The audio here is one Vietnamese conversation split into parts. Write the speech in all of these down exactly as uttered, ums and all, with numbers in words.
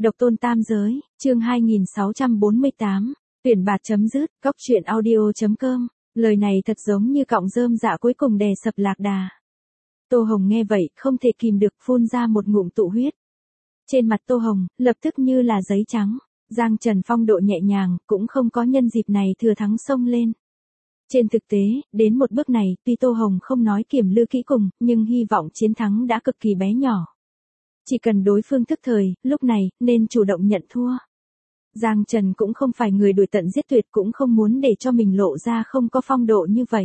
Độc tôn tam giới, chương hai nghìn sáu trăm bốn mươi tám, tuyển bạt chấm dứt, cóc truyện audio chấm com, lời này thật giống như cọng rơm dạ cuối cùng đè sập lạc đà. Tô Hồng nghe vậy, không thể kìm được phun ra một ngụm tụ huyết. Trên mặt Tô Hồng, lập tức như là giấy trắng, Giang Trần phong độ nhẹ nhàng, cũng không có nhân dịp này thừa thắng xông lên. Trên thực tế, đến một bước này, tuy Tô Hồng không nói kiểm lư kỹ cùng, nhưng hy vọng chiến thắng đã cực kỳ bé nhỏ. Chỉ cần đối phương thức thời, lúc này, nên chủ động nhận thua. Giang Trần cũng không phải người đuổi tận giết tuyệt, cũng không muốn để cho mình lộ ra không có phong độ như vậy.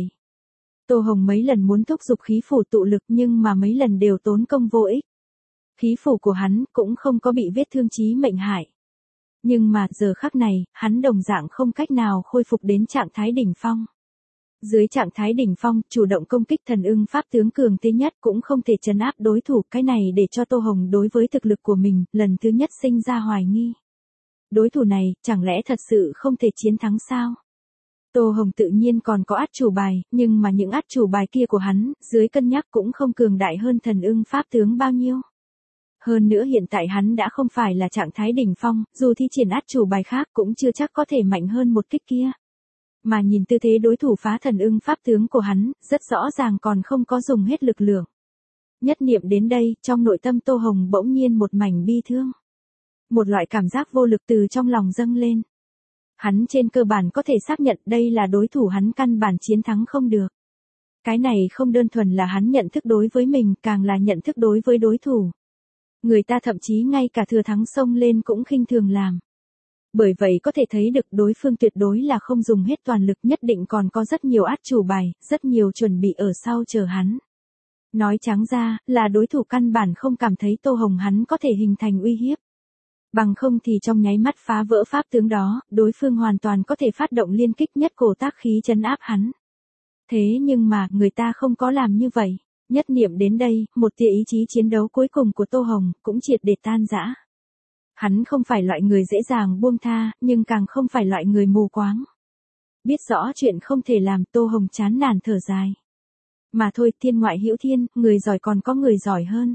Tô Hồng mấy lần muốn thúc giục khí phủ tụ lực nhưng mà mấy lần đều tốn công vô ích. Khí phủ của hắn cũng không có bị vết thương chí mệnh hại. Nhưng mà giờ khắc này, hắn đồng dạng không cách nào khôi phục đến trạng thái đỉnh phong. Dưới trạng thái đỉnh phong, chủ động công kích thần ưng pháp tướng cường thế nhất cũng không thể trấn áp đối thủ, cái này để cho Tô Hồng đối với thực lực của mình, lần thứ nhất sinh ra hoài nghi. Đối thủ này, chẳng lẽ thật sự không thể chiến thắng sao? Tô Hồng tự nhiên còn có át chủ bài, nhưng mà những át chủ bài kia của hắn, dưới cân nhắc cũng không cường đại hơn thần ưng pháp tướng bao nhiêu. Hơn nữa hiện tại hắn đã không phải là trạng thái đỉnh phong, dù thi triển át chủ bài khác cũng chưa chắc có thể mạnh hơn một kích kia. Mà nhìn tư thế đối thủ phá thần ưng pháp tướng của hắn, rất rõ ràng còn không có dùng hết lực lượng. Nhất niệm đến đây, trong nội tâm Tô Hồng bỗng nhiên một mảnh bi thương. Một loại cảm giác vô lực từ trong lòng dâng lên. Hắn trên cơ bản có thể xác nhận đây là đối thủ hắn căn bản chiến thắng không được. Cái này không đơn thuần là hắn nhận thức đối với mình, càng là nhận thức đối với đối thủ. Người ta thậm chí ngay cả thừa thắng xông lên cũng khinh thường làm. Bởi vậy có thể thấy được đối phương tuyệt đối là không dùng hết toàn lực, nhất định còn có rất nhiều át chủ bài, rất nhiều chuẩn bị ở sau chờ hắn. Nói trắng ra, là đối thủ căn bản không cảm thấy Tô Hồng hắn có thể hình thành uy hiếp. Bằng không thì trong nháy mắt phá vỡ pháp tướng đó, đối phương hoàn toàn có thể phát động liên kích nhất cổ tác khí trấn áp hắn. Thế nhưng mà, người ta không có làm như vậy. Nhất niệm đến đây, một tia ý chí chiến đấu cuối cùng của Tô Hồng, cũng triệt để tan rã. Hắn không phải loại người dễ dàng buông tha, nhưng càng không phải loại người mù quáng. Biết rõ chuyện không thể làm, Tô Hồng chán nản thở dài. Mà thôi, thiên ngoại hữu thiên, người giỏi còn có người giỏi hơn.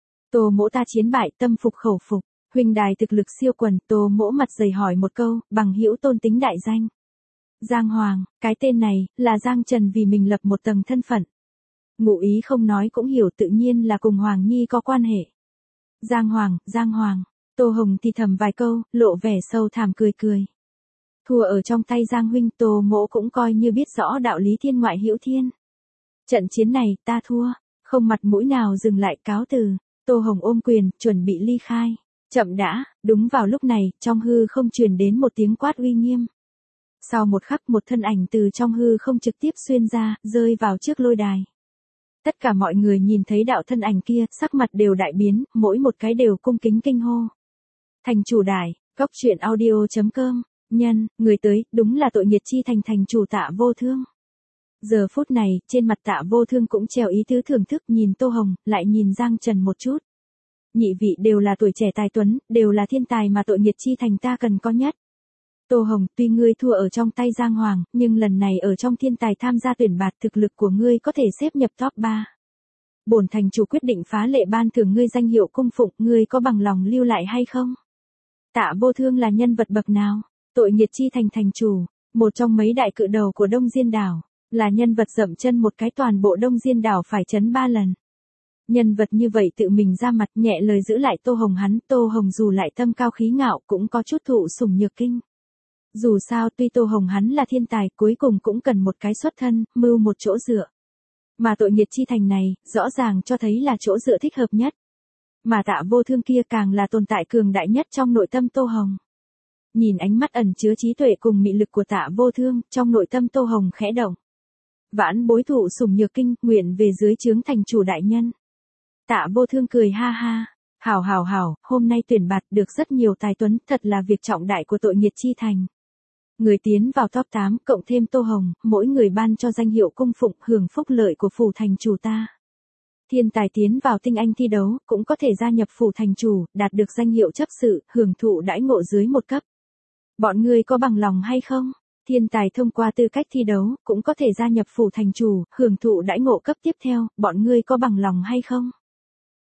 Tô mỗ ta chiến bại, tâm phục khẩu phục, huynh đài thực lực siêu quần. Tô mỗ mặt dày hỏi một câu, bằng hữu tôn tính đại danh. Giang Hoàng, cái tên này, là Giang Trần vì mình lập một tầng thân phận. Ngụ ý không nói cũng hiểu, tự nhiên là cùng Hoàng Nhi có quan hệ. Giang Hoàng, Giang Hoàng. Tô Hồng thì thầm vài câu, lộ vẻ sâu thẳm cười cười. Thua ở trong tay Giang huynh, Tô mỗ cũng coi như biết rõ đạo lý thiên ngoại hữu thiên. Trận chiến này, ta thua, không mặt mũi nào dừng lại, cáo từ. Tô Hồng ôm quyền, chuẩn bị ly khai. Chậm đã, đúng vào lúc này, trong hư không truyền đến một tiếng quát uy nghiêm. Sau một khắc, một thân ảnh từ trong hư không trực tiếp xuyên ra, rơi vào trước lôi đài. Tất cả mọi người nhìn thấy đạo thân ảnh kia, sắc mặt đều đại biến, mỗi một cái đều cung kính kinh hô. Thành chủ đài, cóc truyện audio chấm com, nhân, người tới, đúng là tội nghiệt chi thành thành chủ Tạ Vô Thương. Giờ phút này, trên mặt Tạ Vô Thương cũng treo ý tứ thưởng thức, nhìn Tô Hồng, lại nhìn Giang Trần một chút. Nhị vị đều là tuổi trẻ tài tuấn, đều là thiên tài mà tội nghiệt chi thành ta cần có nhất. Tô Hồng, tuy ngươi thua ở trong tay Giang Hoàng, nhưng lần này ở trong thiên tài tham gia tuyển bạt, thực lực của ngươi có thể xếp nhập top ba. Bổn thành chủ quyết định phá lệ ban thưởng ngươi danh hiệu cung phụng, ngươi có bằng lòng lưu lại hay không? Tạ Vô Thương là nhân vật bậc nào? Tội nghiệt chi thành thành chủ, một trong mấy đại cự đầu của Đông Diên Đảo, là nhân vật dậm chân một cái toàn bộ Đông Diên Đảo phải chấn ba lần. Nhân vật như vậy tự mình ra mặt, nhẹ lời giữ lại Tô Hồng hắn. Tô Hồng dù lại tâm cao khí ngạo, cũng có chút thụ sủng nhược kinh. Dù sao tuy Tô Hồng hắn là thiên tài, cuối cùng cũng cần một cái xuất thân, mưu một chỗ dựa. Mà tội nghiệt chi thành này, rõ ràng cho thấy là chỗ dựa thích hợp nhất. Mà Tạ Vô Thương kia càng là tồn tại cường đại nhất trong nội tâm Tô Hồng. Nhìn ánh mắt ẩn chứa trí tuệ cùng mị lực của Tạ Vô Thương, trong nội tâm Tô Hồng khẽ động. Vãn bối thụ sủng nhược kinh, nguyện về dưới trướng thành chủ đại nhân. Tạ Vô Thương cười ha ha. Hảo hảo hảo, hôm nay tuyển bạt được rất nhiều tài tuấn, thật là việc trọng đại của tội nghiệt chi thành. Người tiến vào top tám, cộng thêm Tô Hồng, mỗi người ban cho danh hiệu cung phụng, hưởng phúc lợi của phủ thành chủ ta. Thiên tài tiến vào tinh anh thi đấu, cũng có thể gia nhập phủ thành chủ, đạt được danh hiệu chấp sự, hưởng thụ đãi ngộ dưới một cấp. Bọn ngươi có bằng lòng hay không? Thiên tài thông qua tư cách thi đấu, cũng có thể gia nhập phủ thành chủ, hưởng thụ đãi ngộ cấp tiếp theo, bọn ngươi có bằng lòng hay không?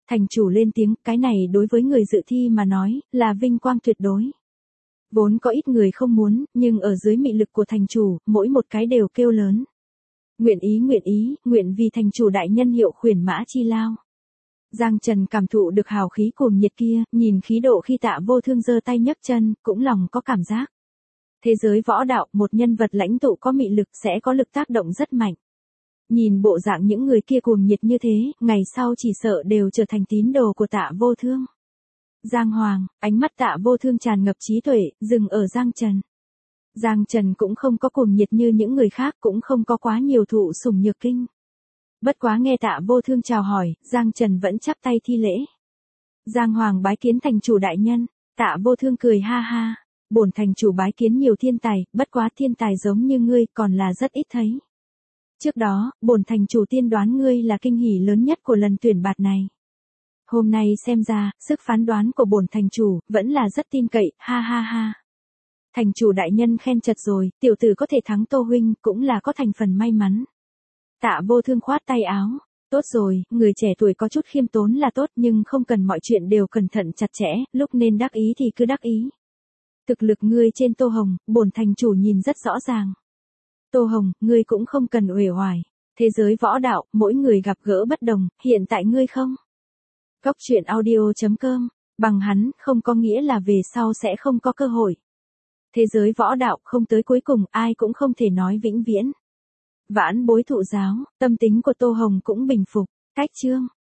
Thành chủ lên tiếng, cái này đối với người dự thi mà nói, là vinh quang tuyệt đối. Vốn có ít người không muốn, nhưng ở dưới mị lực của thành chủ, mỗi một cái đều kêu lớn. Nguyện ý nguyện ý, nguyện vì thành chủ đại nhân hiệu khuyển mã chi lao. Giang Trần cảm thụ được hào khí cuồng nhiệt kia, nhìn khí độ khi Tạ Vô Thương giơ tay nhấc chân, cũng lòng có cảm giác. Thế giới võ đạo, một nhân vật lãnh tụ có mị lực sẽ có lực tác động rất mạnh. Nhìn bộ dạng những người kia cuồng nhiệt như thế, ngày sau chỉ sợ đều trở thành tín đồ của Tạ Vô Thương. Giang Hoàng, ánh mắt Tạ Vô Thương tràn ngập trí tuệ, dừng ở Giang Trần. Giang Trần cũng không có cuồng nhiệt như những người khác, cũng không có quá nhiều thụ sủng nhược kinh. Bất quá nghe Tạ Vô Thương chào hỏi, Giang Trần vẫn chắp tay thi lễ. Giang Hoàng bái kiến thành chủ đại nhân. Tạ Vô Thương cười ha ha. Bổn thành chủ bái kiến nhiều thiên tài, bất quá thiên tài giống như ngươi còn là rất ít thấy. Trước đó, bổn thành chủ tiên đoán ngươi là kinh hỉ lớn nhất của lần tuyển bạt này. Hôm nay xem ra, sức phán đoán của bổn thành chủ vẫn là rất tin cậy, ha ha ha. Thành chủ đại nhân khen chật rồi, tiểu tử có thể thắng Tô huynh cũng là có thành phần may mắn. Tạ Vô Thương khoát tay áo. Tốt rồi, người trẻ tuổi có chút khiêm tốn là tốt nhưng không cần mọi chuyện đều cẩn thận chặt chẽ, lúc nên đắc ý thì cứ đắc ý. Thực lực ngươi trên Tô Hồng, bổn thành chủ nhìn rất rõ ràng. Tô Hồng, ngươi cũng không cần uể oải. Thế giới võ đạo, mỗi người gặp gỡ bất đồng, hiện tại ngươi không. Góc truyện audio chấm com, bằng hắn, không có nghĩa là về sau sẽ không có cơ hội. Thế giới võ đạo không tới cuối cùng, ai cũng không thể nói vĩnh viễn. Vãn bối thụ giáo, tâm tính của Tô Hồng cũng bình phục. Cách chương